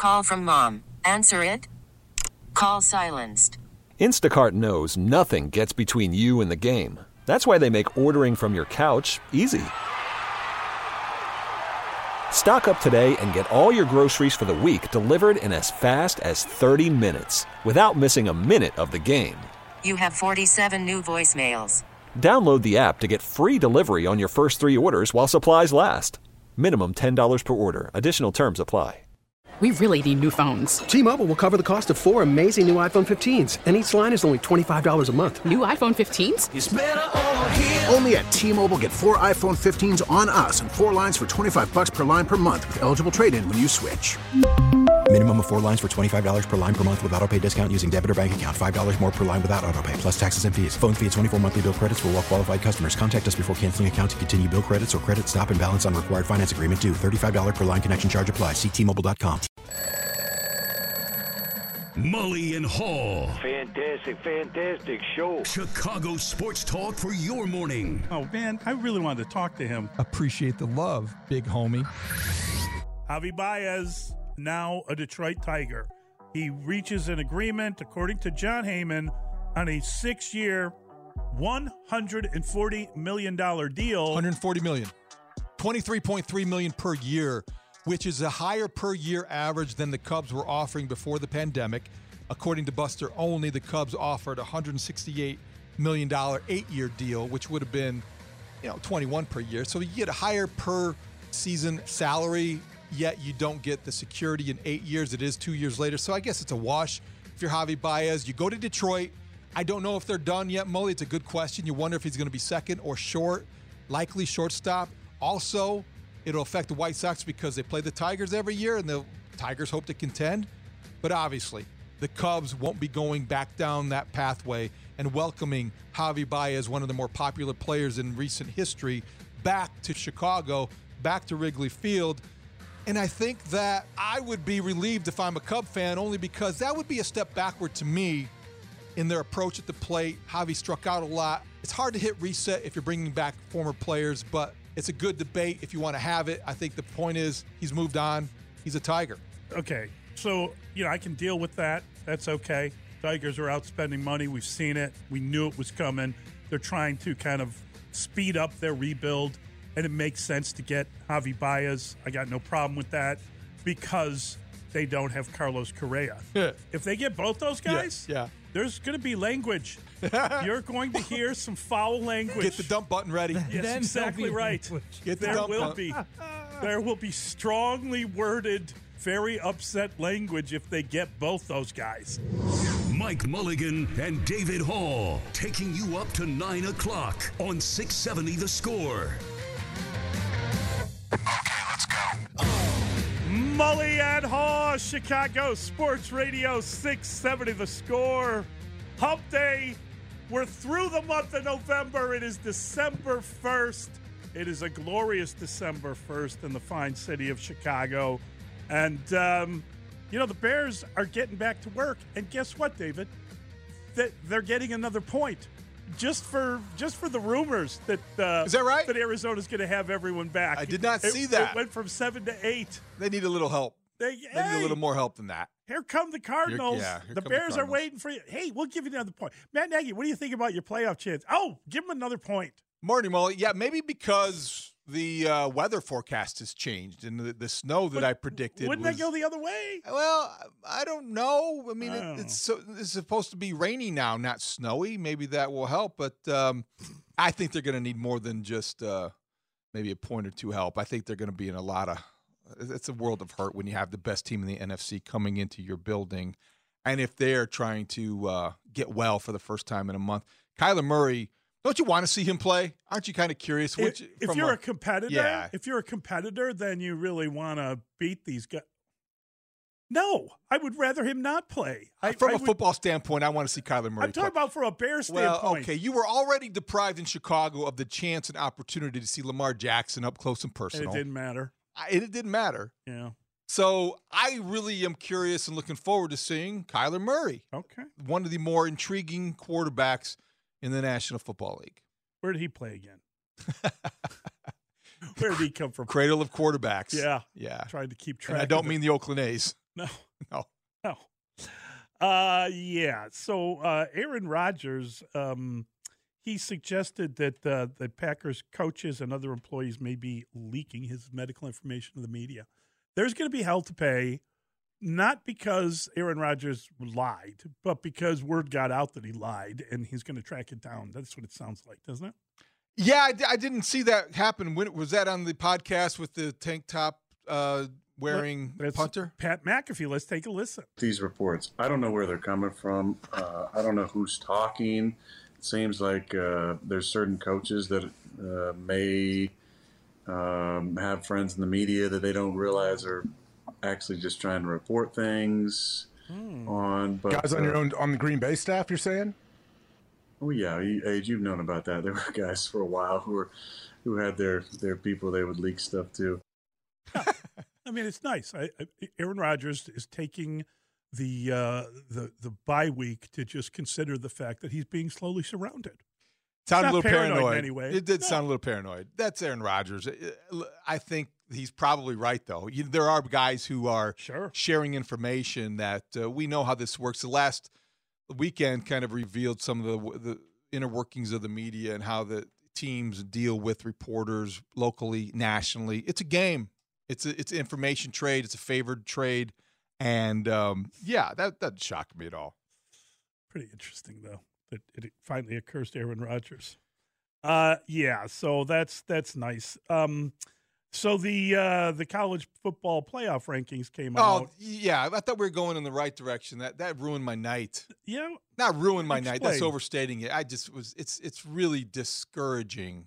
Call from mom. Answer it. Call silenced. Instacart knows nothing gets between you and the game. That's why they make ordering from your couch easy. Stock up today and get all your groceries for the week delivered in as fast as 30 minutes without missing a minute of the game. You have 47 new voicemails. Download the app to get free delivery on your first 3 orders while supplies last. Minimum $10 per order. Additional terms apply. We really need new phones. T-Mobile will cover the cost of 4 amazing new iPhone 15s, and each line is only $25 a month. New iPhone 15s? It's better over here. Only at T-Mobile, get 4 iPhone 15s on us and 4 lines for $25 per line per month with eligible trade-in when you switch. Minimum of 4 lines for $25 per line per month with autopay discount using debit or bank account. $5 more per line without autopay, plus taxes and fees. Phone fee at 24 monthly bill credits for well-qualified customers. Contact us before canceling account to continue bill credits or credit stop and balance on required finance agreement due. $35 per line connection charge applies. See T-Mobile.com. Mully and Haw. Fantastic show. Chicago sports talk for your morning. Oh, man, I really wanted to talk to him. Appreciate the love, big homie. Javi Baez, now a Detroit Tiger. He reaches an agreement, according to John Heyman, on a 6-year, $140 million deal. $140 million. $23.3 million per year, which is a higher per year average than the Cubs were offering before the pandemic. According to Buster Olney, the Cubs offered a $168 million 8-year deal, which would have been, 21 per year. So you get a higher per season salary, yet you don't get the security in 8 years. It is 2 years later. So I guess it's a wash. If you're Javi Baez, you go to Detroit. I don't know if they're done yet, Mully. It's a good question. You wonder if he's going to be second or short, likely shortstop. Also, it'll affect the White Sox because they play the Tigers every year, and the Tigers hope to contend. But obviously, the Cubs won't be going back down that pathway and welcoming Javi Baez, one of the more popular players in recent history, back to Chicago, back to Wrigley Field. And I think that I would be relieved if I'm a Cub fan, only because that would be a step backward to me in their approach at the plate. Javi struck out a lot. It's hard to hit reset if you're bringing back former players, but it's a good debate if you want to have it. I think the point is he's moved on. He's a Tiger. Okay, so, I can deal with that. That's okay. Tigers are out spending money. We've seen it. We knew it was coming. They're trying to kind of speed up their rebuild, and it makes sense to get Javi Baez. I got no problem with that because they don't have Carlos Correa. If they get both those guys, there's going to be language. You're going to hear some foul language. Get the dump button ready. Yes, exactly right. There will be strongly worded, very upset language if they get both those guys. Mike Mulligan and David Hall taking you up to 9 o'clock on 670 The Score. Okay, let's go. Mully and Haw, Chicago Sports Radio 670 The Score. Hump Day. We're through the month of November. It is December 1st. It is a glorious December 1st in the fine city of Chicago. And, the Bears are getting back to work. And guess what, David? They're getting another point. Just for the rumors that is that right? That Arizona's going to have everyone back. I did not see that. It went from 7 to 8. They need a little help. They need a little more help than that. Here come the Cardinals. The Bears are waiting for you. Hey, we'll give you another point. Matt Nagy, what do you think about your playoff chance? Oh, give them another point. Morning, Mully. Yeah, maybe because the weather forecast has changed and the snow that I predicted. Wouldn't that go the other way? Well, I don't know. I mean, it's supposed to be rainy now, not snowy. Maybe that will help. But I think they're going to need more than just maybe a point or two help. I think they're going to be in a lot of – it's a world of hurt when you have the best team in the NFC coming into your building. And if they're trying to get well for the first time in a month. Kyler Murray – don't you want to see him play? Aren't you kind of curious? If you're a competitor, then you really want to beat these guys. No, I would rather him not play. From a football standpoint, I want to see Kyler Murray I'm talking about from a Bears standpoint. Well, okay, you were already deprived in Chicago of the chance and opportunity to see Lamar Jackson up close and personal. And it didn't matter. It didn't matter. Yeah. So I really am curious and looking forward to seeing Kyler Murray. Okay. One of the more intriguing quarterbacks in the National Football League. Where did he play again? Where did he come from? Cradle of quarterbacks. Yeah. Trying to keep track. And I don't mean the Oakland A's. No. No. Yeah. So Aaron Rodgers, he suggested that the Packers coaches and other employees may be leaking his medical information to the media. There's going to be hell to pay, not because Aaron Rodgers lied, but because word got out that he lied, and he's going to track it down. That's what it sounds like, doesn't it? Yeah, I didn't see that happen. When was that on the podcast with the tank top wearing punter? Pat McAfee. Let's take a listen. These reports, I don't know where they're coming from. I don't know who's talking. It seems like there's certain coaches that may have friends in the media that they don't realize are actually just trying to report things on. But, guys on the Green Bay staff, you're saying? Oh yeah, Age, you've known about that. There were guys for a while who had their people they would leak stuff to. I mean, it's nice. Aaron Rodgers is taking the bye week to just consider the fact that he's being slowly surrounded. Sound a little paranoid. Anyway. It did sound a little paranoid. That's Aaron Rodgers. I think he's probably right, though. There are guys who are sharing information that we know how this works. The last weekend kind of revealed some of the inner workings of the media and how the teams deal with reporters locally, nationally. It's a game. It's information trade. It's a favored trade. And, that doesn't shock me at all. Pretty interesting, though, that it finally occurs to Aaron Rodgers. So that's nice. So the college football playoff rankings came out. Oh, yeah. I thought we were going in the right direction. That ruined my night. Yeah. Not ruined my night. That's overstating it. It's really discouraging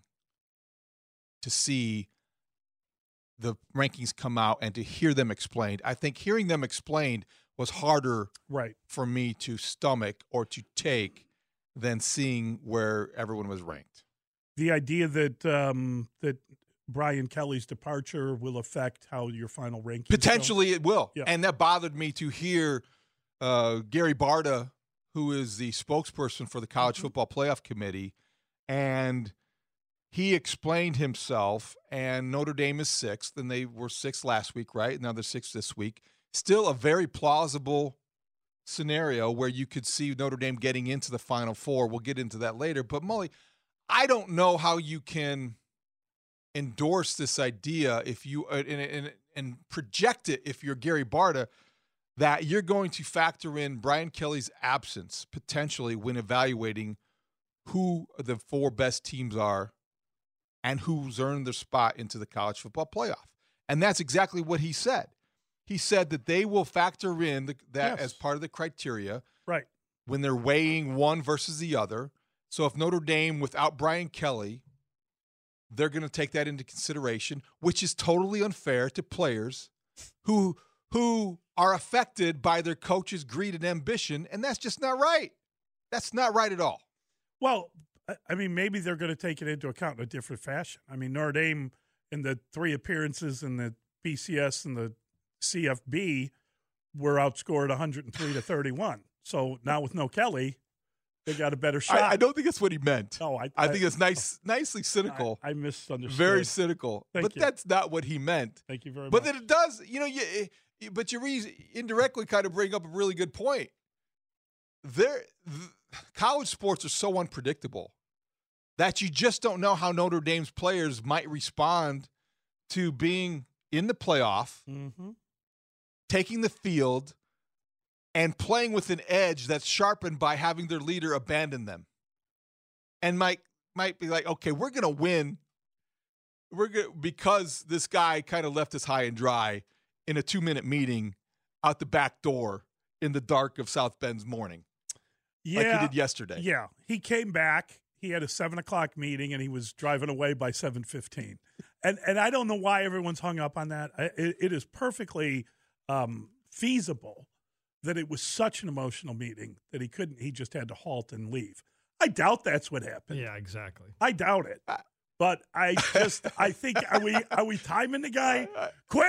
to see the rankings come out and to hear them explained. I think hearing them explained was harder for me to stomach or to take than seeing where everyone was ranked. The idea that that Brian Kelly's departure will affect how your final rankings potentially go. It will. Yeah. And that bothered me to hear Gary Barta, who is the spokesperson for the College Football Playoff Committee, and he explained himself, and Notre Dame is 6th, and they were 6th last week, right? Now they're 6th this week. Still a very plausible scenario where you could see Notre Dame getting into the Final Four. We'll get into that later. But, Mully, I don't know how you can endorse this idea if you and project it if you're Gary Barta that you're going to factor in Brian Kelly's absence potentially when evaluating who the 4 best teams are and who's earned their spot into the college football playoff. And that's exactly what he said. He said that they will factor in that as part of the criteria when they're weighing one versus the other. So if Notre Dame, without Brian Kelly, they're going to take that into consideration, which is totally unfair to players who are affected by their coach's greed and ambition, and that's just not right. That's not right at all. Well, I mean, maybe they're going to take it into account in a different fashion. I mean, Notre Dame, in the 3 appearances in the BCS and the CFB, were outscored 103-31. So now with no Kelly, they got a better shot. I don't think that's what he meant. No, I think it's nicely cynical. I misunderstood. Very cynical. Thank you. That's not what he meant. Thank you very much. But then it does, but you indirectly kind of bring up a really good point. College sports are so unpredictable that you just don't know how Notre Dame's players might respond to being in the playoff, taking the field, and playing with an edge that's sharpened by having their leader abandon them. And might be like, okay, we're going to win. Because this guy kind of left us high and dry in a 2-minute meeting out the back door in the dark of South Bend's morning. Yeah, like he did yesterday. Yeah, he came back. He had a 7:00 meeting, and he was driving away by 7:15. And I don't know why everyone's hung up on that. It is perfectly feasible that it was such an emotional meeting that he couldn't. He just had to halt and leave. I doubt that's what happened. Yeah, exactly. I doubt it. But I think are we timing the guy? Quick!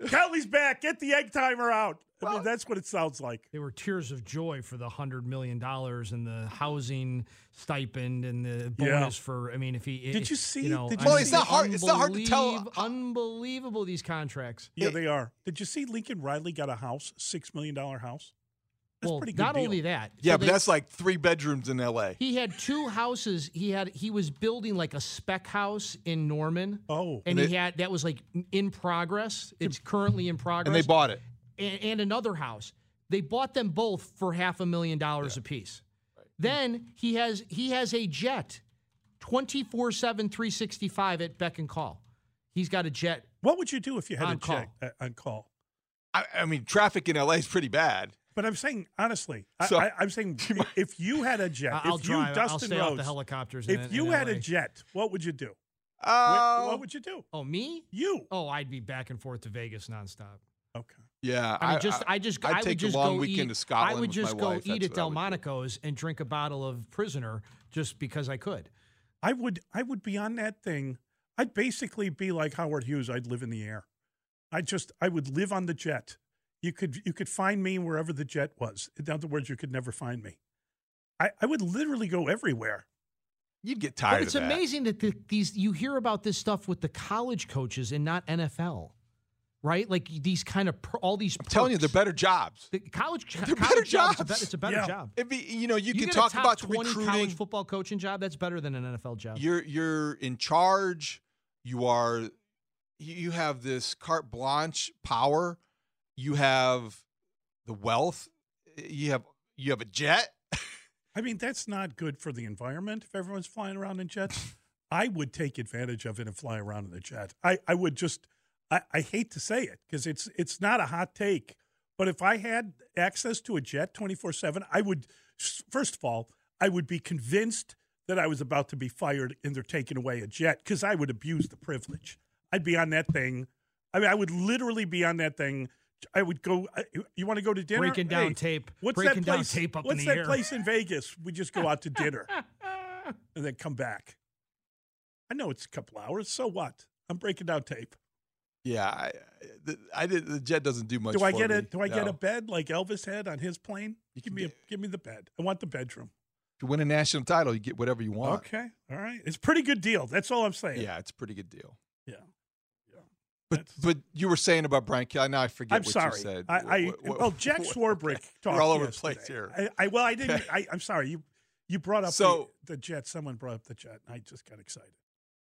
Kelly's back. Get the egg timer out. I mean, that's what it sounds like. They were tears of joy for the $100 million and the housing stipend and the bonus for. I mean, if he did you see? It's not hard. It's not hard to tell. Unbelievable these contracts. Yeah, they are. Did you see Lincoln Riley got a house, $6 million house? That's pretty good. Not deal. only that. Yeah, but that's like 3 bedrooms in L.A. He had 2 houses. He was building like a spec house in Norman. Oh, and that was like in progress. It's currently in progress. And they bought it. And another house. They bought them both for $500,000 apiece. Right. Then he has a jet, 24/7, 365 at beck and call. He's got a jet. What would you do if you had a jet on call? I mean, traffic in L.A. is pretty bad. But I'm saying, honestly, I'm saying if you had a jet, I'll Dustin stay Rhodes, off the helicopters. If you had LA. a jet, what would you do? What would you do? Oh, me? You? Oh, I'd be back and forth to Vegas nonstop. Okay. Yeah, I'd take a long weekend to Scotland. I would just with go my wife. eat at Delmonico's and drink a bottle of Prisoner just because I could. I would be on that thing. I'd basically be like Howard Hughes. I'd live in the air. I would live on the jet. You could find me wherever the jet was. In other words, you could never find me. I would literally go everywhere. You'd get tired but it's of that. amazing that you hear about this stuff with the college coaches and not NFL, right? Like these kind of all these. I'm telling you, they're better jobs. The college, they're better jobs. It's a better job. It'd be, you can get talk a top about 20 recruiting. college football coaching job. That's better than an NFL job. You're in charge. You have this carte blanche power. You have the wealth. You have a jet. I mean, that's not good for the environment if everyone's flying around in jets. I would take advantage of it and fly around in the jet. I would just – I hate to say it because it's not a hot take, but if I had access to a jet 24/7, I would – first of all, I would be convinced that I was about to be fired and they're taking away a jet because I would abuse the privilege. I'd be on that thing. I mean, I would literally be on that thing. I would go. You want to go to dinner? Breaking down tape. What's Breaking that place? down tape up What's in the that air? place in Vegas? We just go out to dinner and then come back. I know it's a couple hours. So what? I'm breaking down tape. Yeah, the jet doesn't do much. Do I get me. it? Do I get a bed like Elvis had on his plane? Give me the bed. I want the bedroom. If you win a national title, you get whatever you want. Okay, all right. It's a pretty good deal. That's all I'm saying. Yeah, it's a pretty good deal. Yeah. But you were saying about Brian Kelly. Now I forget I'm what sorry. you said. Well, Jack Swarbrick talked We're all over yesterday. the place here. I didn't. I'm sorry. You brought up the jet. Someone brought up the jet. And I just got excited.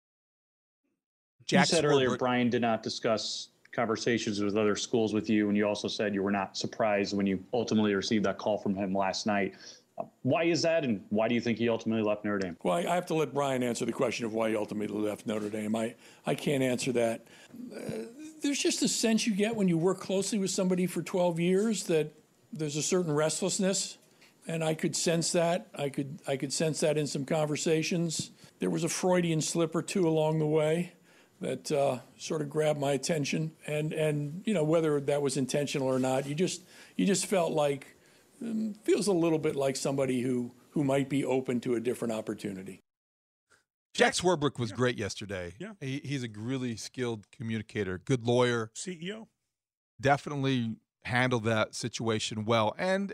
You said earlier Brian did not discuss conversations with other schools with you, and you also said you were not surprised when you ultimately received that call from him last night. Why is that, and why do you think he ultimately left Notre Dame? Well, I have to let Brian answer the question of why he ultimately left Notre Dame. I can't answer that. There's just a sense you get when you work closely with somebody for 12 years that there's a certain restlessness, and I could sense that. I could sense that in some conversations. There was a Freudian slip or two along the way that sort of grabbed my attention, and whether that was intentional or not, you just felt like. Feels a little bit like somebody who might be open to a different opportunity. Jack Swarbrick was great yesterday. Yeah. He's a really skilled communicator, good lawyer. CEO. Definitely handled that situation well. And,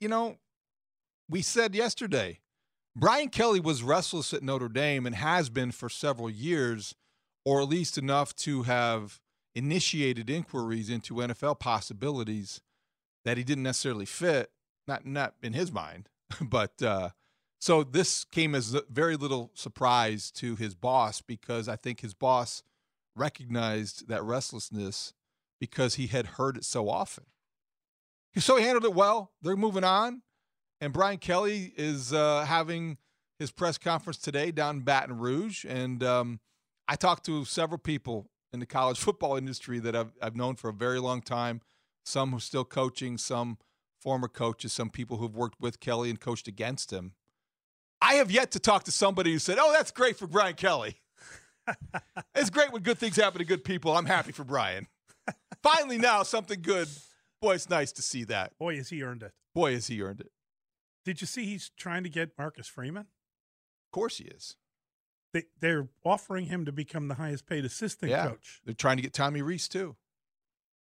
we said yesterday, Brian Kelly was restless at Notre Dame and has been for several years, or at least enough to have initiated inquiries into NFL possibilities that he didn't necessarily fit. Not in his mind, but so this came as very little surprise to his boss because I think his boss recognized that restlessness because he had heard it so often. So he handled it well. They're moving on, and Brian Kelly is having his press conference today down in Baton Rouge, and I talked to several people in the college football industry that I've known for a very long time, some who are still coaching, some former coaches, some people who've worked with Kelly and coached against him. I have yet to talk to somebody who said, oh, that's great for Brian Kelly. It's great when good things happen to good people. I'm happy for Brian. Finally now, something good. Boy, it's nice to see that. Boy, has he earned it. Boy, has he earned it. Did you see he's trying to get Marcus Freeman? Of course he is. They're offering him to become the highest paid assistant coach. They're trying to get Tommy Rees, too.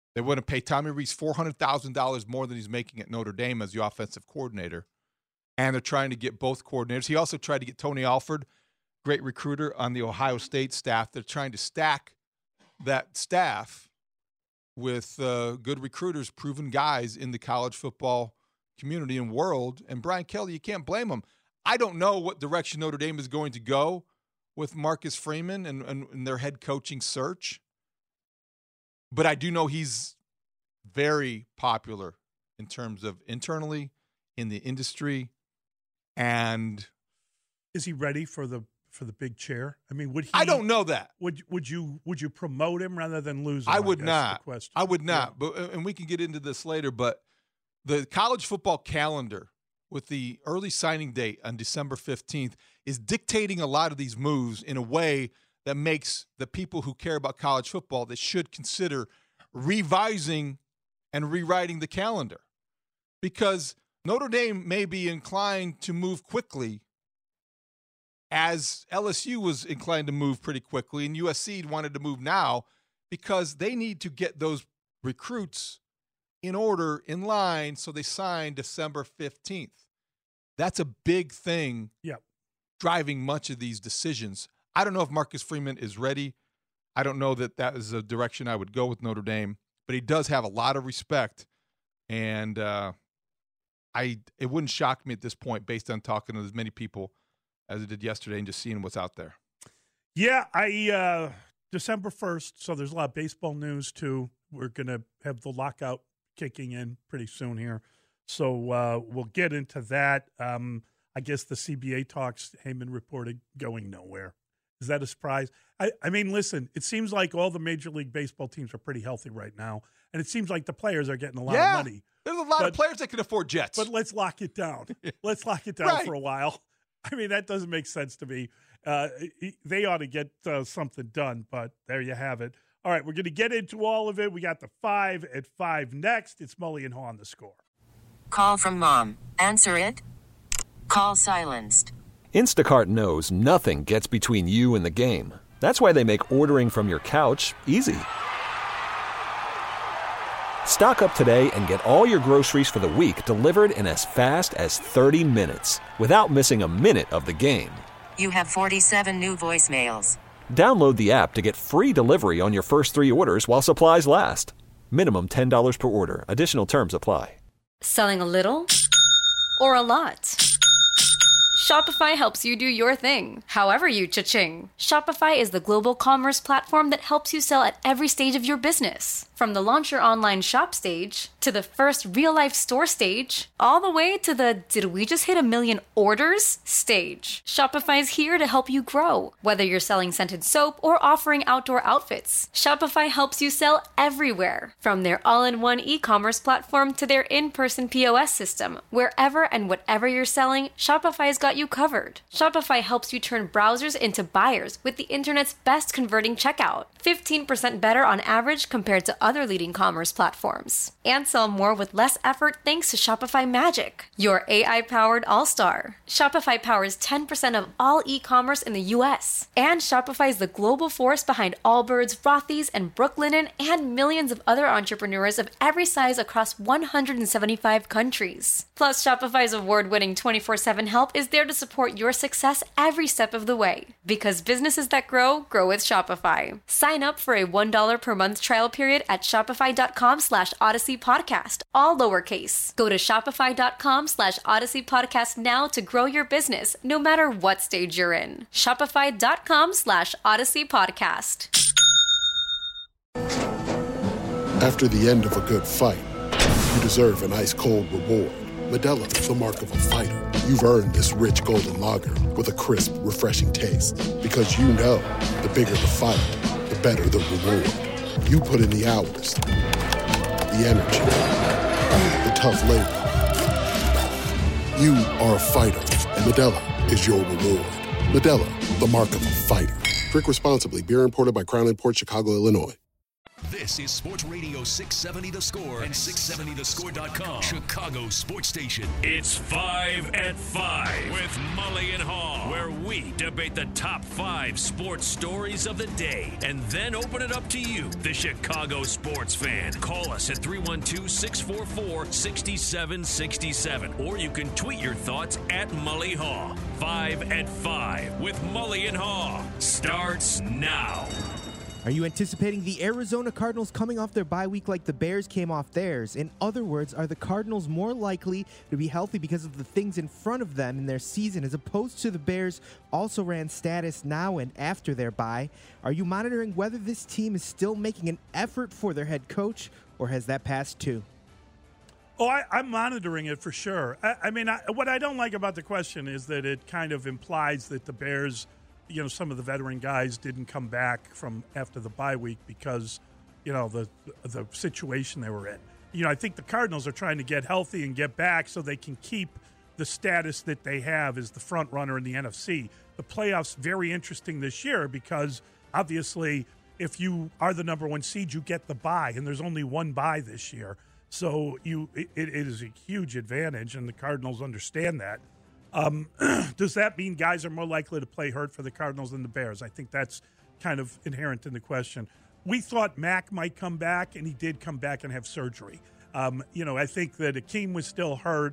They wouldn't pay Tommy Rees $400,000 more than he's making at Notre Dame as the offensive coordinator. And they're trying to get both coordinators. He also tried to get Tony Alford, great recruiter on the Ohio State staff. They're trying to stack that staff with good recruiters, proven guys in the college football community and world. And Brian Kelly, you can't blame him. I don't know what direction Notre Dame is going to go with Marcus Freeman and their head coaching search. But I do know he's very popular in terms of internally in the industry. And is he ready for the big chair? I mean, would he? I don't know that. Would you promote him rather than lose him? I would not. I would not. Yeah. But and we can get into this later. But the college football calendar with the early signing date on December 15th is dictating a lot of these moves in a way that makes the people who care about college football that should consider revising and rewriting the calendar, because Notre Dame may be inclined to move quickly as LSU was inclined to move pretty quickly, and USC wanted to move now because they need to get those recruits in order, in line, so they sign December 15th. That's a big thing driving much of these decisions. I don't know if Marcus Freeman is ready. I don't know that that is a direction I would go with Notre Dame, but he does have a lot of respect, and it wouldn't shock me at this point based on talking to as many people as it did yesterday and just seeing what's out there. Yeah, December 1st, so there's a lot of baseball news too. We're going to have the lockout kicking in pretty soon here. So we'll get into that. I guess the CBA talks, Heyman reported, going nowhere. Is that a surprise? I mean, listen, it seems like all the Major League Baseball teams are pretty healthy right now, and it seems like the players are getting a lot of money. There's a lot of players that can afford jets. But let's lock it down. Let's lock it down for a while. I mean, that doesn't make sense to me. They ought to get something done, but there you have it. All right, we're going to get into all of it. We got the 5 at 5 next. It's Mully and Haw on The Score. Call from mom. Answer it. Call silenced. Instacart knows nothing gets between you and the game. That's why they make ordering from your couch easy. Stock up today and get all your groceries for the week delivered in as fast as 30 minutes without missing a minute of the game. You have 47 new voicemails. Download the app to get free delivery on your first 3 orders while supplies last. Minimum $10 per order. Additional terms apply. Selling a little or a lot? Shopify helps you do your thing, however you cha-ching. Shopify is the global commerce platform that helps you sell at every stage of your business. From the launch your online shop stage, to the first real-life store stage, all the way to the did we just hit 1 million orders stage. Shopify's here to help you grow. Whether you're selling scented soap or offering outdoor outfits, Shopify helps you sell everywhere. From their all-in-one e-commerce platform to their in-person POS system, wherever and whatever you're selling, Shopify's got you covered. Shopify helps you turn browsers into buyers with the internet's best converting checkout. 15% better on average compared to other leading commerce platforms. And sell more with less effort thanks to Shopify Magic, your AI-powered all-star. Shopify powers 10% of all e-commerce in the U.S. And Shopify is the global force behind Allbirds, Rothy's, and Brooklinen, and millions of other entrepreneurs of every size across 175 countries. Plus, Shopify's award-winning 24/7 help is there to support your success every step of the way. Because businesses that grow, grow with Shopify. Sign up for a $1 per month trial period at shopify.com/Odyssey Podcast, all lowercase. Go to shopify.com/Odyssey Podcast now to grow your business, no matter what stage you're in. Shopify.com/Odyssey Podcast. After the end of a good fight, you deserve an ice-cold reward. Modelo is the mark of a fighter. You've earned this rich golden lager with a crisp, refreshing taste. Because you know, the bigger the fight, the better the reward. You put in the hours, the energy, the tough labor. You are a fighter, and Modelo is your reward. Modelo, the mark of a fighter. Drink responsibly. Beer imported by Crown Imports, Chicago, Illinois. This This is Sports Radio 670 The Score and 670thescore.com. Chicago Sports Station. It's 5 at 5 with Mully and Haw, where we debate the top 5 sports stories of the day and then open it up to you, the Chicago sports fan. Call us at 312-644-6767, or you can tweet your thoughts at Mully Haw. 5 at 5 with Mully and Haw starts now. Are you anticipating the Arizona Cardinals coming off their bye week like the Bears came off theirs? In other words, are the Cardinals more likely to be healthy because of the things in front of them in their season, as opposed to the Bears also ran status now and after their bye? Are you monitoring whether this team is still making an effort for their head coach, or has that passed too? Oh, I'm monitoring it for sure. What I don't like about the question is that it kind of implies that the Bears, some of the veteran guys didn't come back from after the bye week because, the situation they were in. I think the Cardinals are trying to get healthy and get back so they can keep the status that they have as the front runner in the NFC. The playoffs very interesting this year because obviously if you are the number 1 seed, you get the bye, and there's only one bye this year. So it is a huge advantage, and the Cardinals understand that. Does that mean guys are more likely to play hurt for the Cardinals than the Bears? I think that's kind of inherent in the question. We thought Mack might come back, and he did come back and have surgery. I think that Akeem was still hurt.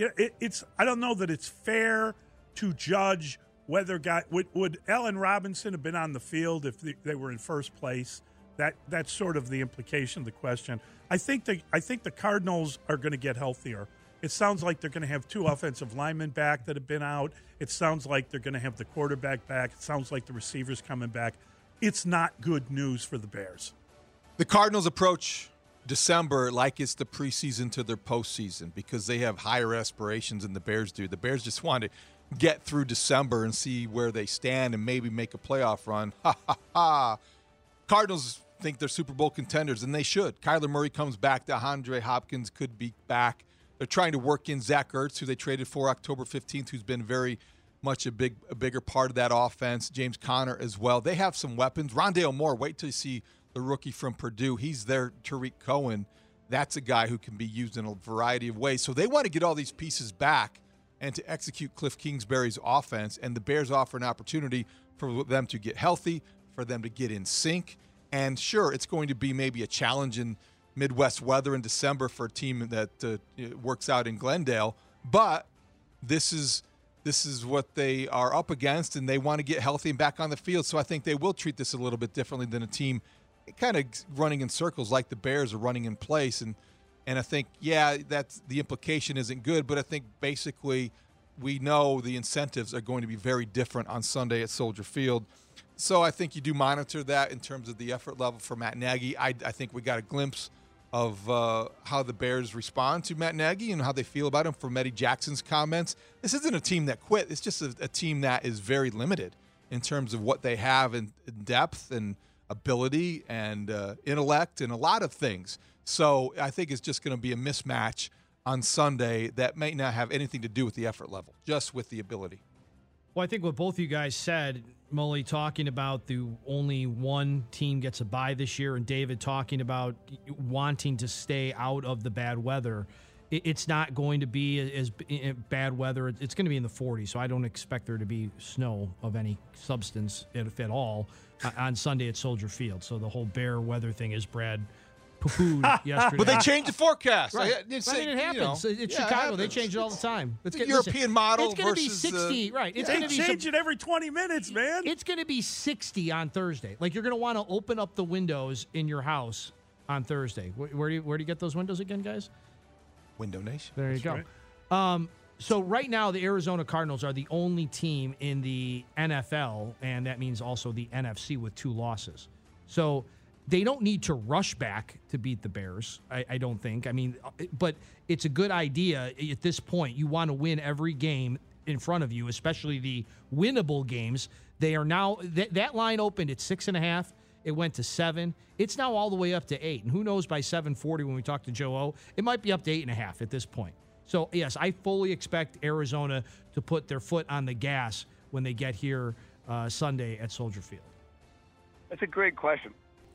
I don't know that it's fair to judge whether would Allen Robinson have been on the field if they were in first place. That's sort of the implication of the question. I think the Cardinals are going to get healthier. It sounds like they're going to have 2 offensive linemen back that have been out. It sounds like they're going to have the quarterback back. It sounds like the receivers coming back. It's not good news for the Bears. The Cardinals approach December like it's the preseason to their postseason because they have higher aspirations than the Bears do. The Bears just want to get through December and see where they stand and maybe make a playoff run. Ha, ha, ha. Cardinals think they're Super Bowl contenders, and they should. Kyler Murray comes back. DeAndre Hopkins could be back. They're trying to work in Zach Ertz, who they traded for October 15th, who's been very much a bigger part of that offense. James Conner as well. They have some weapons. Rondale Moore, wait till you see the rookie from Purdue. He's there. Tariq Cohen, that's a guy who can be used in a variety of ways. So they want to get all these pieces back and to execute Cliff Kingsbury's offense, and the Bears offer an opportunity for them to get healthy, for them to get in sync. And sure, it's going to be maybe a challenge in Midwest weather in December for a team that works out in Glendale, but this is what they are up against, and they want to get healthy and back on the field. So I think they will treat this a little bit differently than a team kind of running in circles like the Bears are running in place. And I think, that's the implication isn't good, but I think basically we know the incentives are going to be very different on Sunday at Soldier Field. So I think you do monitor that in terms of the effort level for Matt Nagy. I think we got a glimpse of how the Bears respond to Matt Nagy and how they feel about him from Eddie Jackson's comments. This isn't a team that quit. It's just a team that is very limited in terms of what they have in depth and ability and intellect and a lot of things. So I think it's just going to be a mismatch on Sunday that may not have anything to do with the effort level, just with the ability. Well, I think what both you guys said, Mully talking about the only one team gets a bye this year, and David talking about wanting to stay out of the bad weather. It's not going to be as bad weather. It's going to be in the 40s, so I don't expect there to be snow of any substance, if at all, on Sunday at Soldier Field. So the whole bear weather thing is Brad poo-pooed yesterday. But they changed the forecast. Right. It happens. It's Chicago. They change it all the time. It's a European model it's going to be versus 60. Right. It's going to change it every 20 minutes, man. It's going to be 60 on Thursday. Like, you're going to want to open up the windows in your house on Thursday. Where do you get those windows again, guys? Window Nation. There you go. Right. So right now, the Arizona Cardinals are the only team in the NFL, and that means also the NFC, with 2 losses. So they don't need to rush back to beat the Bears, I don't think. I mean, but it's a good idea at this point. You want to win every game in front of you, especially the winnable games. They are now that line opened at 6.5. It went to 7. It's now all the way up to 8. And who knows, by 7:40 when we talk to Joe O, it might be up to 8.5 at this point. So, yes, I fully expect Arizona to put their foot on the gas when they get here Sunday at Soldier Field. That's a great question.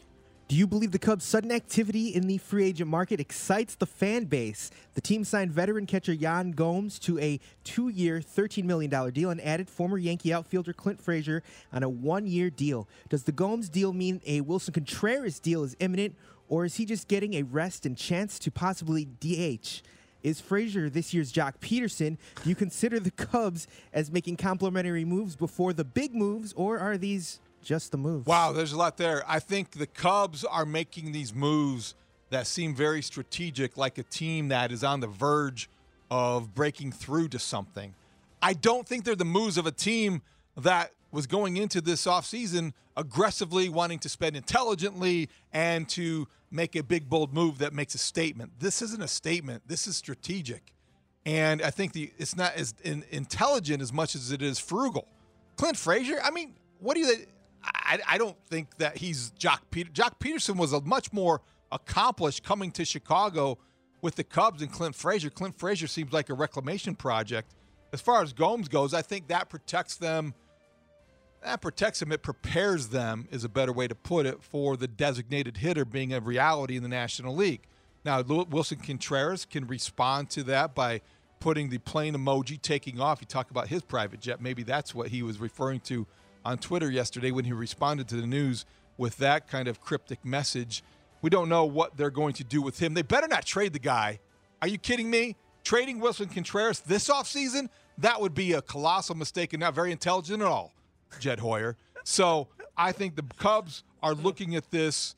Do you believe the Cubs' sudden activity in the free agent market excites the fan base? The team signed veteran catcher Yan Gomes to a 2-year, $13 million deal and added former Yankee outfielder Clint Frazier on a 1-year deal. Does the Gomes deal mean a Wilson Contreras deal is imminent, or is he just getting a rest and chance to possibly DH? Is Frazier this year's Jock Peterson? Do you consider the Cubs as making complimentary moves before the big moves, or are these just the moves? Wow, there's a lot there. I think the Cubs are making these moves that seem very strategic, like a team that is on the verge of breaking through to something. I don't think they're the moves of a team that was going into this offseason aggressively wanting to spend intelligently and to make a big, bold move that makes a statement. This isn't a statement. This is strategic. And I think it's not as intelligent as much as it is frugal. Clint Frazier, I mean, what do you... I don't think that he's Jock Peterson. Jock Peterson was a much more accomplished coming to Chicago with the Cubs than Clint Frazier. Clint Frazier seems like a reclamation project. As far as Gomes goes, I think that protects them. That protects them. It prepares them, is a better way to put it, for the designated hitter being a reality in the National League. Now, Wilson Contreras can respond to that by putting the plane emoji, taking off. You talk about his private jet. Maybe that's what he was referring to on Twitter yesterday when he responded to the news with that kind of cryptic message. We don't know what they're going to do with him. They better not trade the guy. Are you kidding me? Trading Wilson Contreras this offseason? That would be a colossal mistake and not very intelligent at all, Jed Hoyer. So I think the Cubs are looking at this.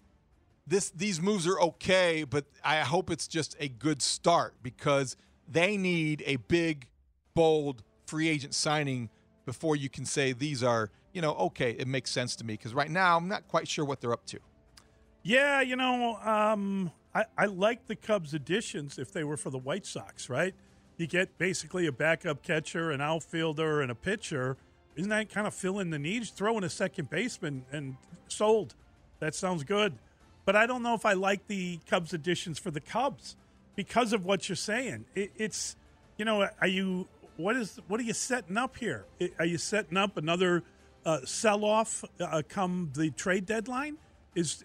These moves are okay, but I hope it's just a good start because they need a big, bold free agent signing before you can say these are, okay, it makes sense to me. Because right now, I'm not quite sure what they're up to. Yeah, I like the Cubs' additions if they were for the White Sox, right? You get basically a backup catcher, an outfielder, and a pitcher. Isn't that kind of filling the needs? Throw in a second baseman and sold. That sounds good. But I don't know if I like the Cubs' additions for the Cubs because of what you're saying. It's, what are you setting up here? Are you setting up another sell-off come the trade deadline? Is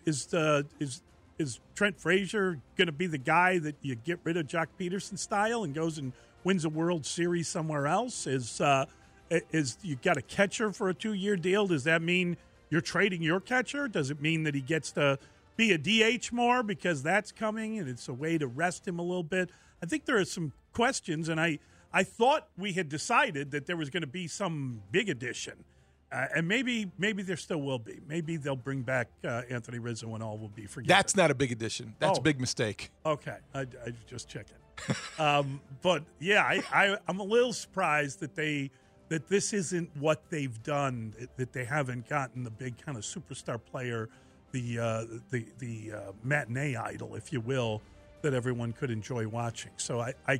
Trent Frazier going to be the guy that you get rid of Jock Peterson style and goes and wins a World Series somewhere else? Is you got a catcher for a 2-year deal? Does that mean you're trading your catcher? Does it mean that he gets to be a DH more because that's coming and it's a way to rest him a little bit? I think there are some questions, and I thought we had decided that there was going to be some big addition. And maybe there still will be. Maybe they'll bring back Anthony Rizzo and all will be forgiven. That's not a big addition. That's a big mistake. Okay. I just checking. But, yeah, I'm a little surprised that this isn't what they've done, that they haven't gotten the big kind of superstar player, the matinee idol, if you will, that everyone could enjoy watching. So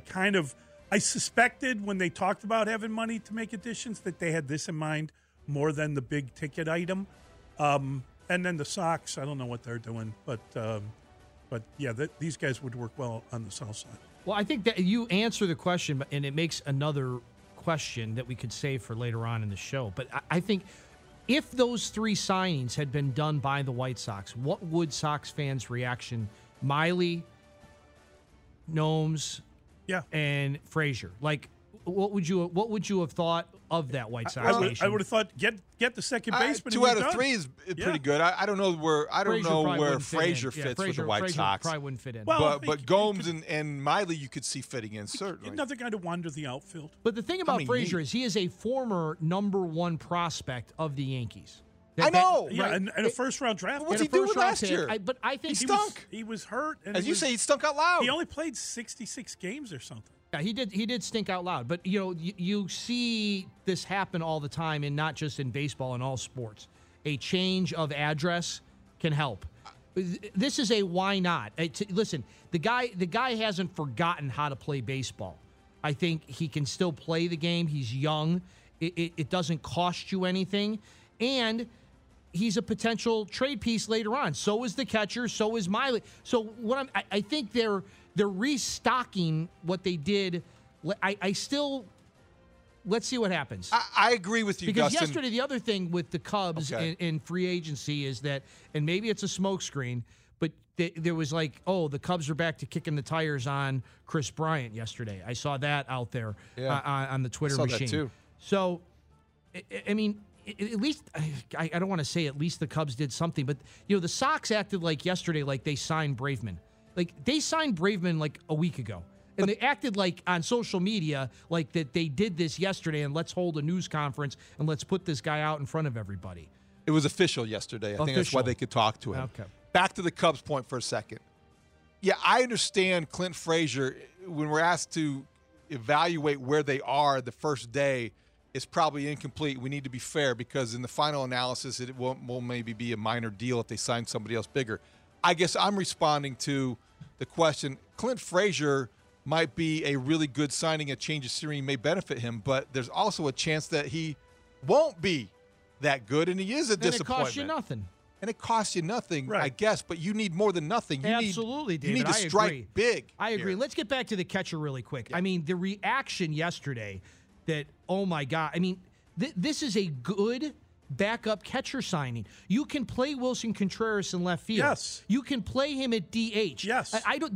I suspected when they talked about having money to make additions that they had this in mind more than the big ticket item. And then the Sox, I don't know what they're doing, but yeah, these guys would work well on the south side. Well, I think that you answer the question, and it makes another question that we could save for later on in the show. But I think if those 3 signings had been done by the White Sox, what would Sox fans' reaction? Miley, Gomes, and Frazier. Like, what would you have thought of that White Sox nation? I would have thought get the second baseman. 2 out of 3 is pretty good. I don't know where Frazier fits for the White Sox. Probably wouldn't fit in. Well, but Gomes and Miley you could see fitting in, certainly. Another guy to wander the outfield. But the thing about Frazier is he is a former number 1 prospect of the Yankees. I know. Yeah, and a first-round draft. What's he doing last year? But I think he stunk. He was hurt. And as you say, he stunk out loud. He only played 66 games or something. Yeah, he did stink out loud. But, you see this happen all the time, and not just in baseball, in all sports. A change of address can help. This is a why not. Listen, the guy hasn't forgotten how to play baseball. I think he can still play the game. He's young. It doesn't cost you anything. And he's a potential trade piece later on. So is the catcher. So is Miley. So I think they're restocking what they did. I still let's see what happens. I agree with you, because Dustin. yesterday, the other thing with the Cubs in free agency is that, and maybe it's a smokescreen, but there was like, oh, the Cubs are back to kicking the tires on Chris Bryant yesterday. I saw that out there on the Twitter machine. That too. So, I mean, at least, I don't want to say at least the Cubs did something, but, the Sox acted like yesterday like they signed Braveman. Like, they signed Braveman like a week ago. And they acted like on social media like that they did this yesterday and let's hold a news conference and let's put this guy out in front of everybody. It was official yesterday. I think that's why they could talk to him. Okay. Back to the Cubs point for a second. Yeah, I understand Clint Frazier, when we're asked to evaluate where they are the first day, is probably incomplete. We need to be fair because in the final analysis, it will maybe be a minor deal if they sign somebody else bigger. I guess I'm responding to the question. Clint Frazier might be a really good signing. A change of scenery may benefit him, but there's also a chance that he won't be that good, and he is a disappointment. And it costs you nothing. And it costs you nothing, right. I guess, but you need more than nothing. Absolutely, David. You need to strike big. I agree. Here. Let's get back to the catcher really quick. Yeah. I mean, the reaction yesterday that, oh, my God. I mean, this is a good backup catcher signing. You can play Wilson Contreras in left field. Yes. You can play him at DH. Yes.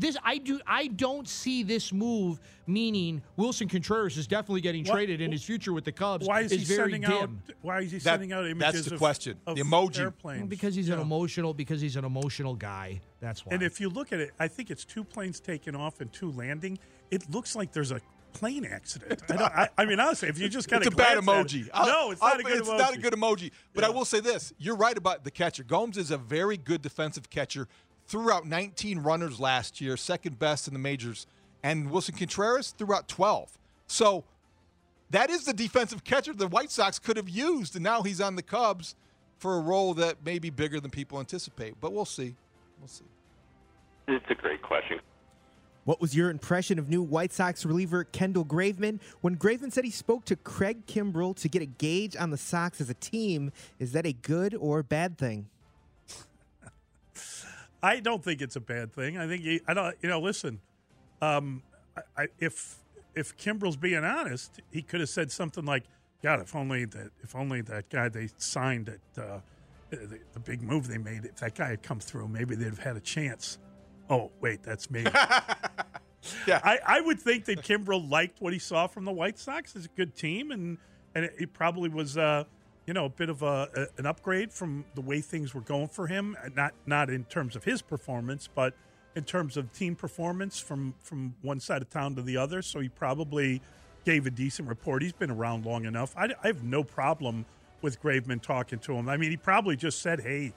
I don't see this move meaning Wilson Contreras is definitely getting traded and his future with the Cubs is very dim. Why is he sending out images That's the question. Of the emoji. Airplanes? Because he's an emotional guy. That's why. And if you look at it, I think it's 2 planes taking off and 2 landing. It looks like there's a plane accident. I mean, honestly, if you just kind of it's a bad emoji. No, it's not a good emoji. It's not a good emoji. But I will say this: you're right about the catcher. Gomes is a very good defensive catcher. Threw out 19 runners last year, second best in the majors, and Wilson Contreras threw out 12. So that is the defensive catcher the White Sox could have used, and now he's on the Cubs for a role that may be bigger than people anticipate. But we'll see. We'll see. It's a great question. What was your impression of new White Sox reliever Kendall Graveman? When Graveman said he spoke to Craig Kimbrell to get a gauge on the Sox as a team, is that a good or bad thing? I don't think it's a bad thing. I think listen, if Kimbrell's being honest, he could have said something like, "God, if only that guy they signed at the big move they made, if that guy had come through, maybe they'd have had a chance." Oh, wait, that's me. Yeah, I would think that Kimbrell liked what he saw from the White Sox. It's a good team, and it probably was a bit of an upgrade from the way things were going for him. Not in terms of his performance, but in terms of team performance from one side of town to the other. So he probably gave a decent report. He's been around long enough. I have no problem with Graveman talking to him. I mean, he probably just said, "Hey,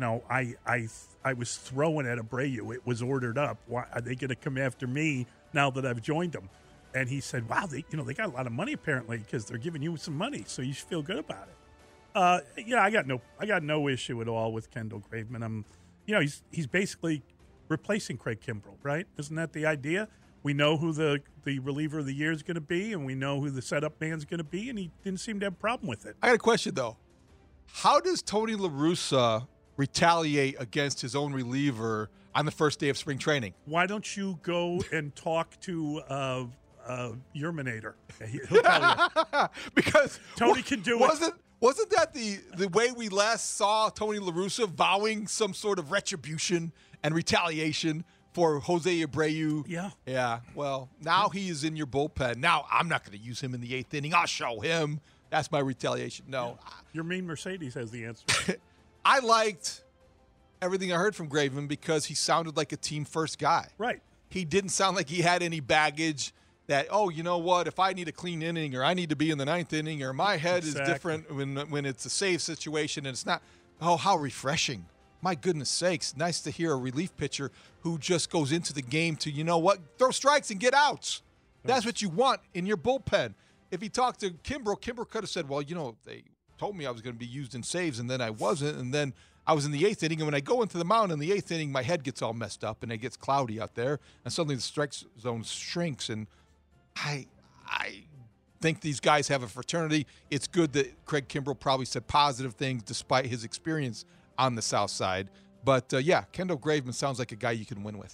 I was throwing at Abreu. It was ordered up. Why are they going to come after me now that I've joined them?" And he said, "Wow, they got a lot of money apparently because they're giving you some money, so you should feel good about it." I got no issue at all with Kendall Graveman. He's basically replacing Craig Kimbrell, right? Isn't that the idea? We know who the reliever of the year is going to be, and we know who the setup man is going to be, and he didn't seem to have a problem with it. I got a question though. How does Tony La Russa retaliate against his own reliever on the first day of spring training? Why don't you go and talk to Yerminator? He'll tell you. Because Tony can do it. Wasn't that the way we last saw Tony La Russa vowing some sort of retribution and retaliation for Jose Abreu? Yeah. Yeah. Well, now he is in your bullpen. Now I'm not going to use him in the 8th inning. I'll show him. That's my retaliation. No. Yeah. Your mean Mercedes has the answer. I liked everything I heard from Graveman because he sounded like a team-first guy. Right. He didn't sound like he had any baggage that, oh, you know what, if I need a clean inning or I need to be in the 9th inning or my head is different when it's a save situation and it's not. Oh, how refreshing. My goodness sakes. Nice to hear a relief pitcher who just goes into the game to, you know what, throw strikes and get outs. That's what you want in your bullpen. If he talked to Kimbrell could have said, well, they told me I was going to be used in saves, and then I wasn't, and then I was in the 8th inning, and when I go into the mound in the 8th inning, my head gets all messed up, and it gets cloudy out there, and suddenly the strike zone shrinks, and I think these guys have a fraternity. It's good that Craig Kimbrell probably said positive things despite his experience on the South Side, but Kendall Graveman sounds like a guy you can win with.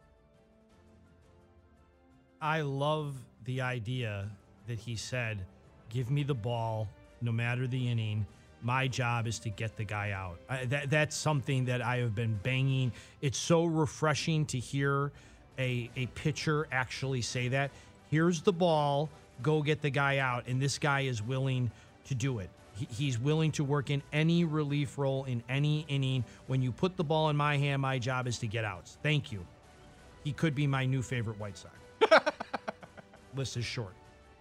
I love the idea that he said, Give me the ball, no matter the inning. My job is to get the guy out. That's something that I have been banging. It's so refreshing to hear a pitcher actually say that. Here's the ball, go get the guy out. And this guy is willing to do it. He's willing to work in any relief role in any inning. When you put the ball in my hand, my job is to get outs. Thank you. He could be my new favorite White Sox. List is short.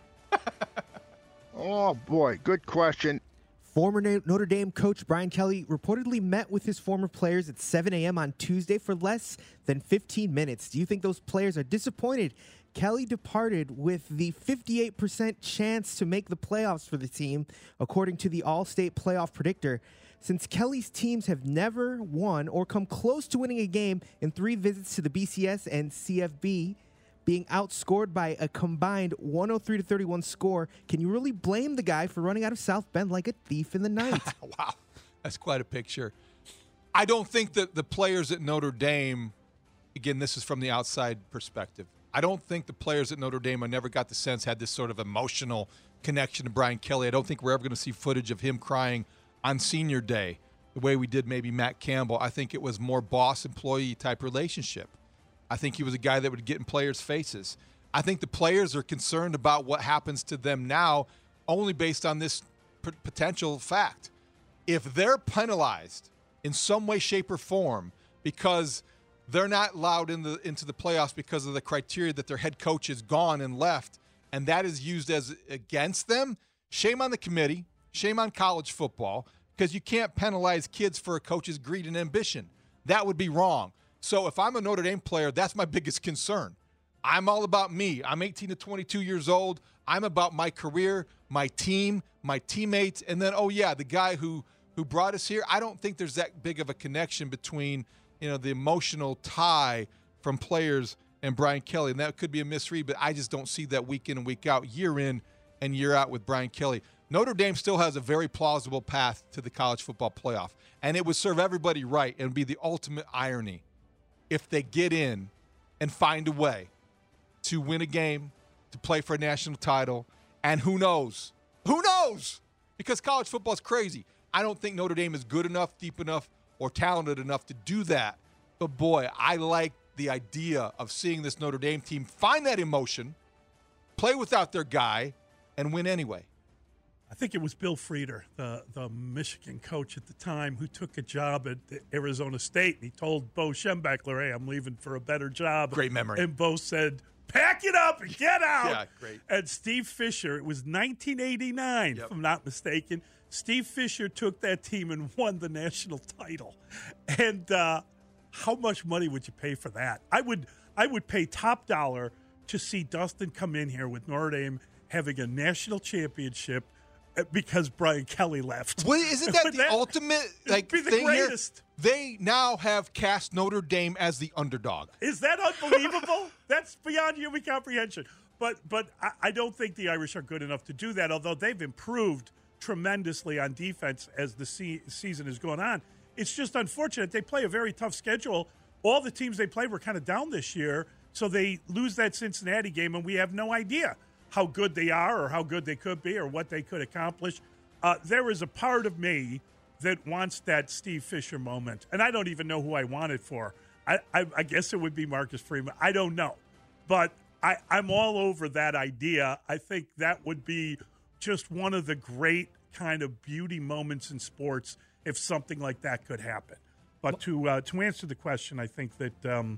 Oh, boy. Good question. Former Notre Dame coach Brian Kelly reportedly met with his former players at 7 a.m. on Tuesday for less than 15 minutes. Do you think those players are disappointed? Kelly departed with the 58% chance to make the playoffs for the team, according to the All-State Playoff Predictor. Since Kelly's teams have never won or come close to winning a game in 3 visits to the BCS and CFB, being outscored by a combined 103-31 score, can you really blame the guy for running out of South Bend like a thief in the night? Wow, that's quite a picture. I don't think that the players at Notre Dame, again, this is from the outside perspective, I don't think the players at Notre Dame, I never got the sense, had this sort of emotional connection to Brian Kelly. I don't think we're ever going to see footage of him crying on senior day the way we did maybe Matt Campbell. I think it was more boss-employee type relationship. I think he was a guy that would get in players' faces. I think the players are concerned about what happens to them now only based on this potential fact. If they're penalized in some way, shape, or form because they're not allowed into the playoffs because of the criteria that their head coach is gone and left, and that is used as against them, shame on the committee, shame on college football, because you can't penalize kids for a coach's greed and ambition. That would be wrong. So if I'm a Notre Dame player, that's my biggest concern. I'm all about me. I'm 18 to 22 years old. I'm about my career, my team, my teammates, and then, oh, yeah, the guy who brought us here. I don't think there's that big of a connection between, the emotional tie from players and Brian Kelly, and that could be a misread, but I just don't see that week in and week out, year in and year out with Brian Kelly. Notre Dame still has a very plausible path to the college football playoff, and it would serve everybody right and be the ultimate irony if they get in and find a way to win a game, to play for a national title, and who knows? Who knows? Because college football is crazy. I don't think Notre Dame is good enough, deep enough, or talented enough to do that. But, boy, I like the idea of seeing this Notre Dame team find that emotion, play without their guy, and win anyway. I think it was Bill Frieder, the Michigan coach at the time, who took a job at Arizona State. And he told Bo Schembechler, hey, I'm leaving for a better job. Great memory. And Bo said, pack it up and get out. Yeah, great. And Steve Fisher, it was 1989, if I'm not mistaken. Steve Fisher took that team and won the national title. And how much money would you pay for that? I would pay top dollar to see Dustin come in here with Notre Dame having a national championship because Brian Kelly left. Well, isn't that the ultimate be the thing greatest. Here? They now have cast Notre Dame as the underdog. Is that unbelievable? That's beyond human comprehension. But I don't think the Irish are good enough to do that, although they've improved tremendously on defense as the season has gone on. It's just unfortunate. They play a very tough schedule. All the teams they played were kind of down this year, so they lose that Cincinnati game, and we have no idea how good they are or how good they could be or what they could accomplish. There is a part of me that wants that Steve Fisher moment, and I don't even know who I want it for. I guess it would be Marcus Freeman. I don't know. But I'm all over that idea. I think that would be just one of the great kind of beauty moments in sports if something like that could happen. But to answer the question, I think that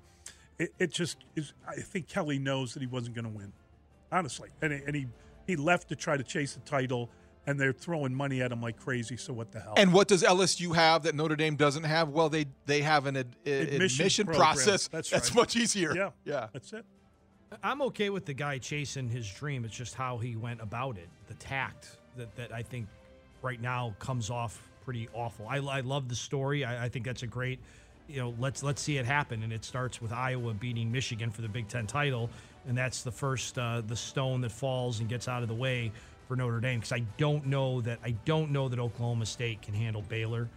it just is. I think Kelly knows that he wasn't going to win, honestly, and he left to try to chase the title, and they're throwing money at him like crazy. So what the hell? And what does LSU have that Notre Dame doesn't have? Well, they have an admission process. That's much easier. Yeah, that's it. I'm okay with the guy chasing his dream. It's just how he went about it, the tact that I think right now comes off pretty awful. I love the story. I think that's a great, let's see it happen. And it starts with Iowa beating Michigan for the Big Ten title, and that's the first the stone that falls and gets out of the way for Notre Dame, because I don't know that Oklahoma State can handle Baylor.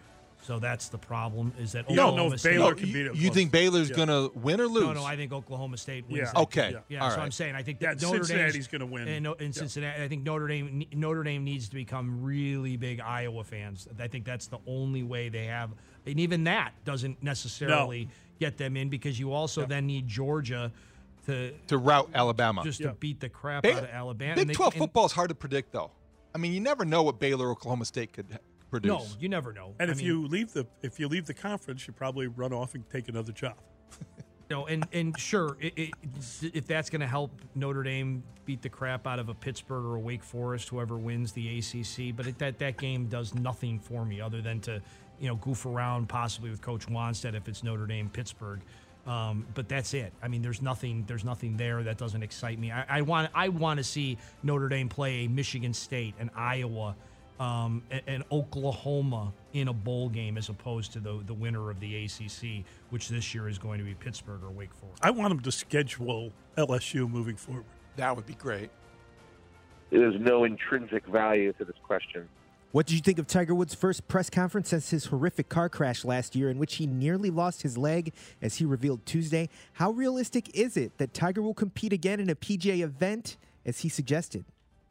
So that's the problem. Is that You don't know Oklahoma if State? Baylor can beat it. You think Baylor's going to win or lose? No, I think Oklahoma State wins. Yeah. that Okay. game. Yeah. All So right. I'm saying I think Yeah, that Notre Cincinnati's Dame's gonna win. In Cincinnati, I think Notre Dame needs to become really big Iowa fans. I think that's the only way they have, and even that doesn't necessarily get them in because you also then need Georgia to rout Alabama. just to beat the crap out of Alabama. Big 12 football is hard to predict, though. I mean, you never know what Baylor, Oklahoma State could produce. No, you never know. And if you leave the conference, you probably run off and take another job. And sure, if that's going to help Notre Dame beat the crap out of a Pittsburgh or a Wake Forest, whoever wins the ACC, but that game does nothing for me other than to goof around possibly with Coach Wanstead if it's Notre Dame Pittsburgh. But that's it. I mean, there's nothing there that doesn't excite me. I want to see Notre Dame play a Michigan State, an Iowa, and Oklahoma in a bowl game as opposed to the winner of the ACC, which this year is going to be Pittsburgh or Wake Forest. I want them to schedule LSU moving forward. That would be great. There's no intrinsic value to this question. What did you think of Tiger Woods' first press conference since his horrific car crash last year in which he nearly lost his leg, as he revealed Tuesday? How realistic is it that Tiger will compete again in a PGA event, as he suggested?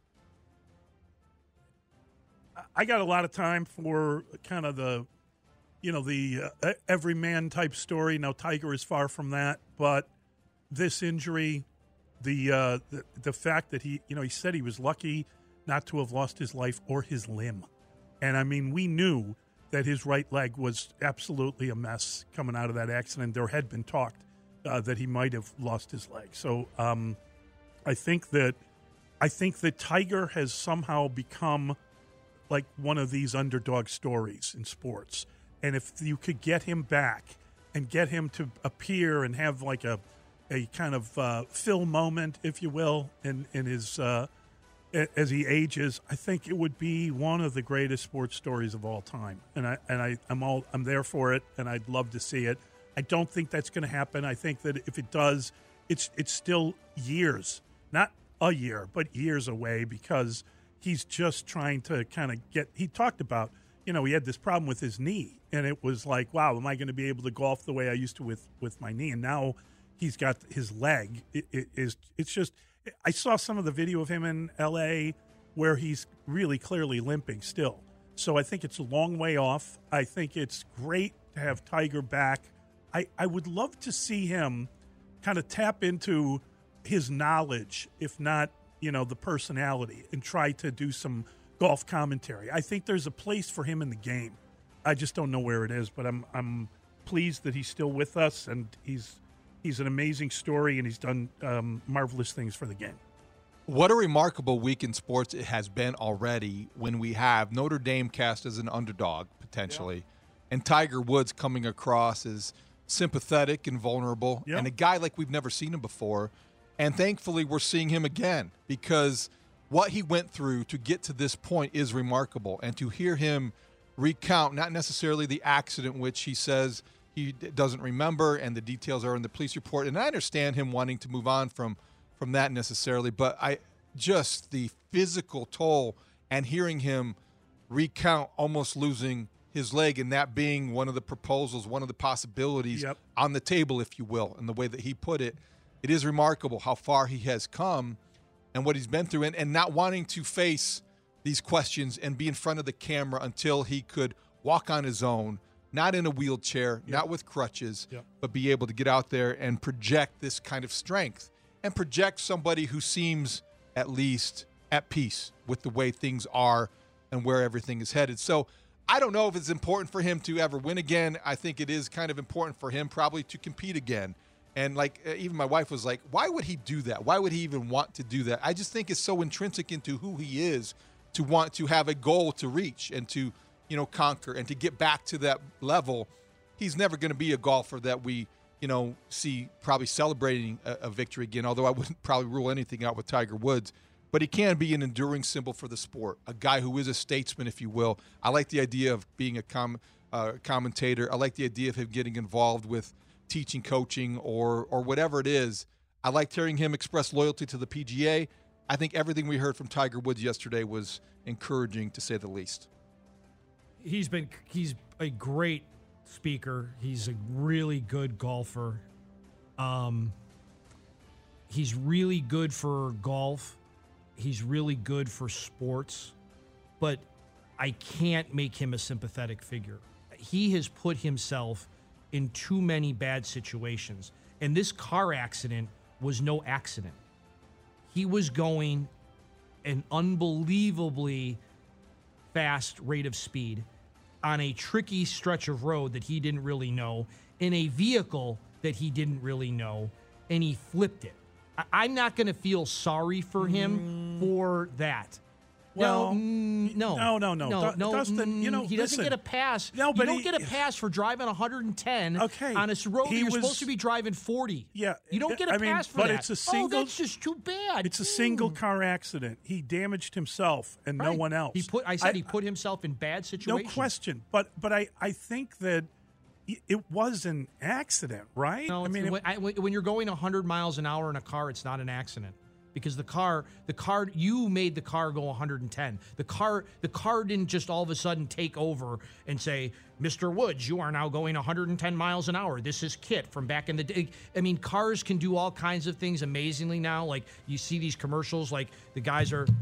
I got a lot of time for kind of the everyman type story. Now, Tiger is far from that, but this injury, the fact that he said he was lucky not to have lost his life or his limb. And, I mean, we knew that his right leg was absolutely a mess coming out of that accident. There had been talk that he might have lost his leg. So I think that Tiger has somehow become like one of these underdog stories in sports. And if you could get him back and get him to appear and have like a kind of Phil moment, if you will, in his as he ages, I think it would be one of the greatest sports stories of all time. And I'm there for it, and I'd love to see it. I don't think that's going to happen. I think that if it does, it's still years, not a year, but years away, because he's just trying to kind of he talked about, he had this problem with his knee, and it was like, wow, am I going to be able to golf the way I used to with my knee? And now he's got his leg. It's just, I saw some of the video of him in L.A. where he's really clearly limping still. So I think it's a long way off. I think it's great to have Tiger back. I would love to see him kind of tap into his knowledge, if not, the personality, and try to do some golf commentary. I think there's a place for him in the game. I just don't know where it is, but I'm pleased that he's still with us, and he's an amazing story, and he's done marvelous things for the game. What a remarkable week in sports it has been already when we have Notre Dame cast as an underdog, potentially, and Tiger Woods coming across as sympathetic and vulnerable, and a guy like we've never seen him before. And thankfully, we're seeing him again, because what he went through to get to this point is remarkable. And to hear him recount, not necessarily the accident, which he says he doesn't remember, and the details are in the police report. And I understand him wanting to move on from that necessarily, but just the physical toll, and hearing him recount almost losing his leg, and that being one of the proposals, one of the possibilities on the table, if you will, and the way that he put it. It is remarkable how far he has come and what he's been through, and not wanting to face these questions and be in front of the camera until he could walk on his own, not in a wheelchair, not with crutches, but be able to get out there and project this kind of strength and project somebody who seems at least at peace with the way things are and where everything is headed. So I don't know if it's important for him to ever win again. I think it is kind of important for him probably to compete again. And even my wife was like, why would he do that? Why would he even want to do that? I just think it's so intrinsic into who he is to want to have a goal to reach and to, conquer and to get back to that level. He's never going to be a golfer that we, see probably celebrating a victory again, although I wouldn't probably rule anything out with Tiger Woods. But he can be an enduring symbol for the sport, a guy who is a statesman, if you will. I like the idea of being a commentator. I like the idea of him getting involved with teaching, coaching, or whatever it is. I liked hearing him express loyalty to the PGA. I think everything we heard from Tiger Woods yesterday was encouraging, to say the least. He's a great speaker. He's a really good golfer. He's really good for golf. He's really good for sports. But I can't make him a sympathetic figure. He has put himself in too many bad situations. And this car accident was no accident. He was going an unbelievably fast rate of speed on a tricky stretch of road that he didn't really know, in a vehicle that he didn't really know, and he flipped it. I'm not going to feel sorry for him for that. Well, no. Dustin, he doesn't get a pass. No, but you don't get a pass for driving 110 on a road that you're supposed to be driving 40. Yeah, you don't get a pass for that. But it's a single. Oh, that's just too bad. It's a single car accident. He damaged himself and no one else. He put himself in bad situations. No question. But I think that it was an accident, right? No, when you're going 100 miles an hour in a car, it's not an accident. Because the car, you made the car go 110. The car didn't just all of a sudden take over and say, Mr. Woods, you are now going 110 miles an hour. This is Kit from back in the day. I mean, cars can do all kinds of things amazingly now. Like, you see these commercials, like the guys are,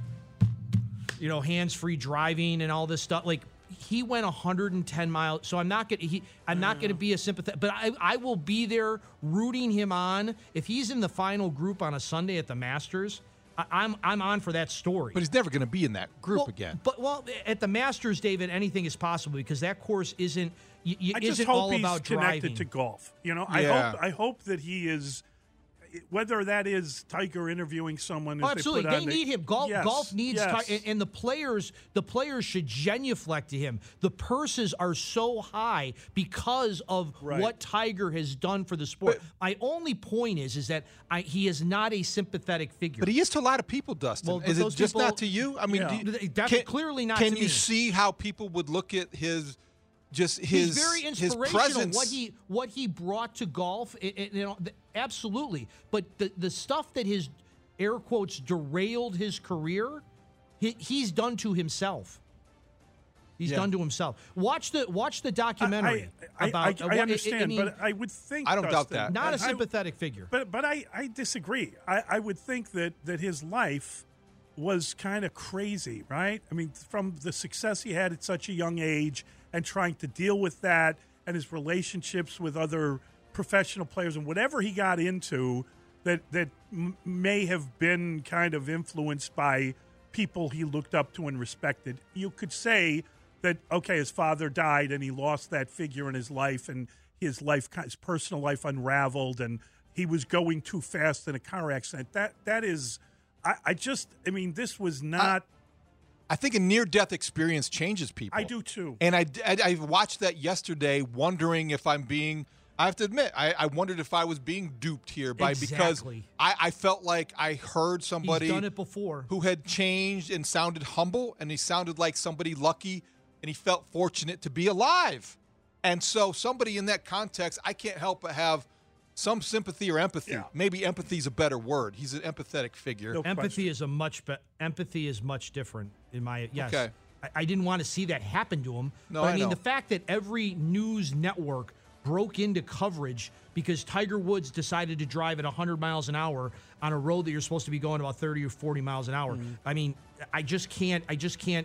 hands-free driving and all this stuff. Like, he went 110 miles, so I'm not going to be a sympathetic, but I will be there rooting him on. If he's in the final group on a Sunday at the Masters, I'm on for that story. But he's never going to be in that group again. But at the Masters, David, anything is possible because that course isn't I just hope all he's about connected driving. to golf. I hope that he is. Whether that is Tiger interviewing someone, Absolutely, they need him. Golf needs Tiger, and the players should genuflect to him. The purses are so high because of what Tiger has done for the sport. My only point is that he is not a sympathetic figure. But he is to a lot of people, Dustin. Well, is it just not to you? I mean, that's clearly not to me. Can you see how people would look at his? He's very inspirational. His presence. What he brought to golf, absolutely. But the stuff that his air quotes derailed his career, he's done to himself. He's done to himself. Watch the documentary about. I understand, but I would think I don't doubt that. Not a sympathetic figure. But I disagree. I would think that his life was kind of crazy, right? I mean, from the success he had at such a young age and trying to deal with that and his relationships with other professional players and whatever he got into that may have been kind of influenced by people he looked up to and respected. You could say that, okay, his father died and he lost that figure in his life and his personal life unraveled and he was going too fast in a car accident. That is... this was not... I think a near-death experience changes people. I do, too. And I watched that yesterday wondering if I'm being... I have to admit, I wondered if I was being duped here because I felt like I heard somebody... He's done it before. ...who had changed and sounded humble, and he sounded like somebody lucky, and he felt fortunate to be alive. And so somebody in that context, I can't help but have... some sympathy or empathy. Yeah. Maybe empathy is a better word. He's an empathetic figure. No empathy question. Empathy is much different in my yes. Okay. I didn't want to see that happen to him. No, but I mean know. The fact that every news network broke into coverage because Tiger Woods decided to drive at 100 miles an hour on a road that you're supposed to be going about 30 or 40 miles an hour. Mm-hmm. I mean, I just can't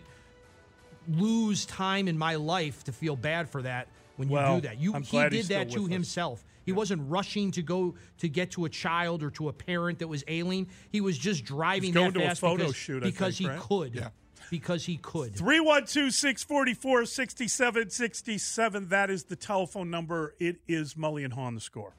lose time in my life to feel bad for that when you do that. He did that to himself. He wasn't rushing to go to get to a child or to a parent that was ailing. He was just driving that fast because he could. Yeah. Because he could. 312-644-6767. That is the telephone number. It is Mully and Haw on The Score.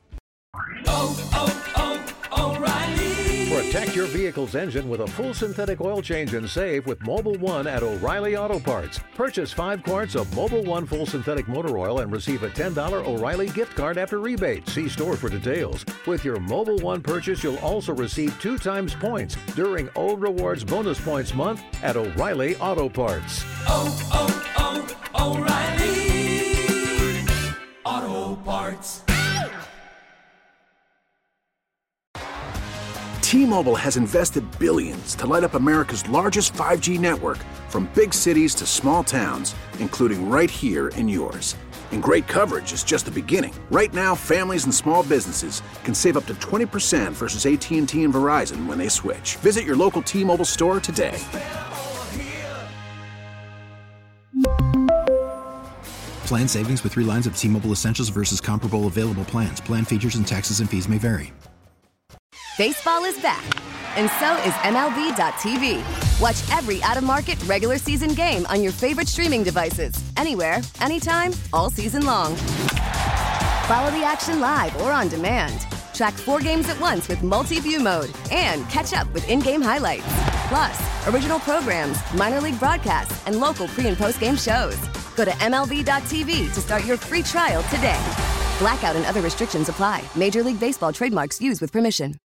O'Reilly. Protect your vehicle's engine with a full synthetic oil change and save with Mobil 1 at O'Reilly Auto Parts. Purchase 5 quarts of Mobil 1 full synthetic motor oil and receive a $10 O'Reilly gift card after rebate. See store for details. With your Mobil 1 purchase, you'll also receive 2 times points during O Rewards Bonus Points Month at O'Reilly Auto Parts. O'Reilly Auto Parts. T-Mobile has invested billions to light up America's largest 5G network, from big cities to small towns, including right here in yours. And great coverage is just the beginning. Right now, families and small businesses can save up to 20% versus AT&T and Verizon when they switch. Visit your local T-Mobile store today. Plan savings with 3 lines of T-Mobile Essentials versus comparable available plans. Plan features and taxes and fees may vary. Baseball is back, and so is MLB.tv. Watch every out-of-market regular season game on your favorite streaming devices, anywhere, anytime, all season long. Follow the action live or on demand. Track 4 games at once with multi-view mode and catch up with in-game highlights. Plus, original programs, minor league broadcasts, and local pre- and post-game shows. Go to MLB.tv to start your free trial today. Blackout and other restrictions apply. Major League Baseball trademarks used with permission.